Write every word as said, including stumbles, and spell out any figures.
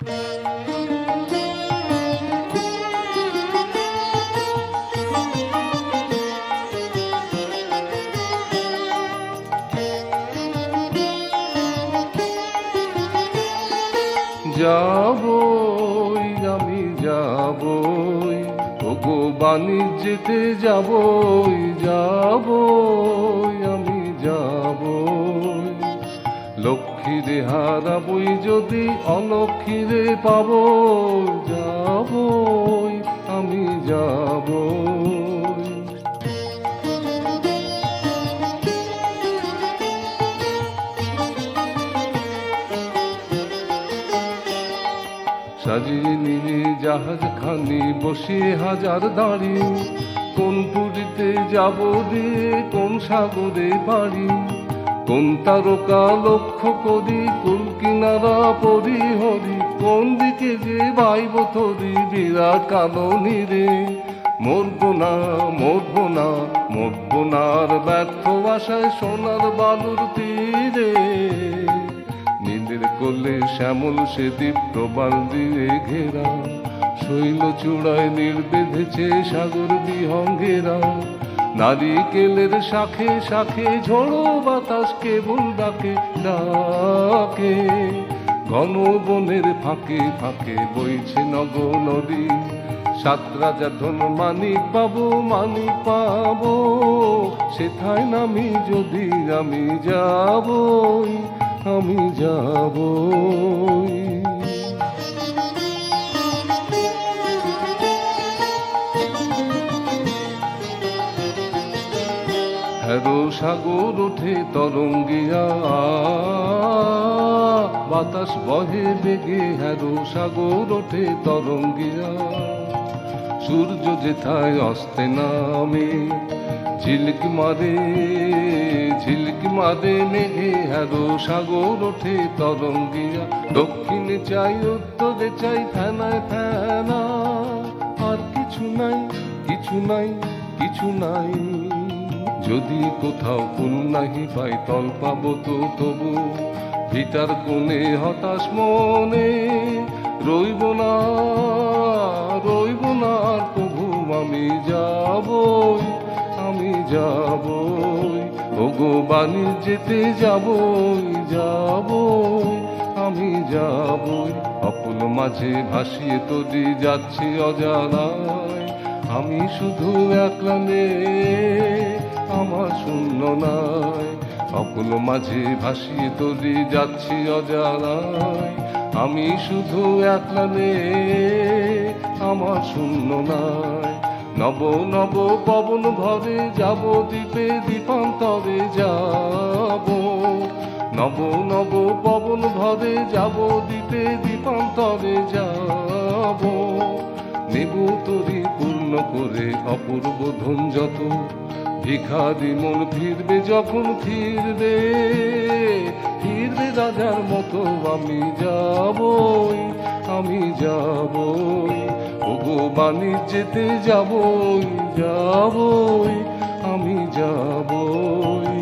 যাবই আমি যাবই, ওগো বাণিজ্যেতে যাবই, যাবই আমি যাবই। লক্ষ্মীরে হারাবই যদি অলক্ষ্মীরে পাবো, যাবই আমি যাবই। সাজিয়ে নিয়ে জাহাজ খানি বসে হাজার দাঁড়ি, কোন পুরীতে যাব রে কোন সাগরে পারি, কোন তারকা লক্ষ্য করি কুল কিনারা পরি হরি, কোন দিকে যে বাইব তরি বিরাট কালো নীরে। মরবো না মরবো না মরবো না আর ব্যর্থ আশায় সোনার বালুর তীরে, নীলের কোলে শ্যামল সে দ্বীপ প্রবাল দিয়ে ঘেরা, শৈল চূড়ায় নীল বেঁধেছে সাগর বিহঙ্গেরা। নারিকেলের শাখে শাখে ঝোড়ো বাতাস কেবল ডাকে ডাকে, ঘন বনের ফাঁকে ফাঁকে বইছে নগ নদী। সাত রাজা ধন মানিক পাবো মানিক পাবো, সেথায় নামি যদি আমি যাবই আমি যাবই। হ্যারো সাগর ওঠে তরঙ্গিয়া, বাতাস বহে বেগে হ্যারো সাগর ওঠে তরঙ্গিয়া। সূর্য যেথায় অস্তে নামে ঝিলক মারে ঝিলক মারে মেঘে হ্যারো সাগর ওঠে তরঙ্গিয়া। দক্ষিণে চাই উত্তরে চাই ফেনায় ফেনা, আর কিছু নাই কিছু নাই কিছু নাই। যদি কোথাও ফুল নাহি পাই তল পাবো তো তবু, ভিটার কোণে হতাশ মনে রইব না রইব না আর প্রভু আমি যাবই আমি যাবই। ওগো বাণিজ্যেতে যাবই যাবই আমি যাবই। অকুল মাঝে ভাসিয়ে তরি যাচ্ছি অজানায়, আমি শুধু একলা নে আমার শূন্য নাই। অকুল মাঝে ভাসিয়ে তরি যাচ্ছি অজানায়, আমি শুধু একলা নে আমার শূন্য নাই। নব নব পবন ভরে যাব দ্বীপে দ্বীপান্তরে যাব, নব নব পবন ভরে যাব দ্বীপে দ্বীপান্তরে যাব। নেব তরি পূর্ণ করে অপূর্ব ধন যত, ভিখারি মন ফিরবে যখন ফিরবে ফিরবে রাজার মতো আমি যাবই আমি যাবই। ওগো বাণিজ্যেতে যাবই যাবই আমি যাবই।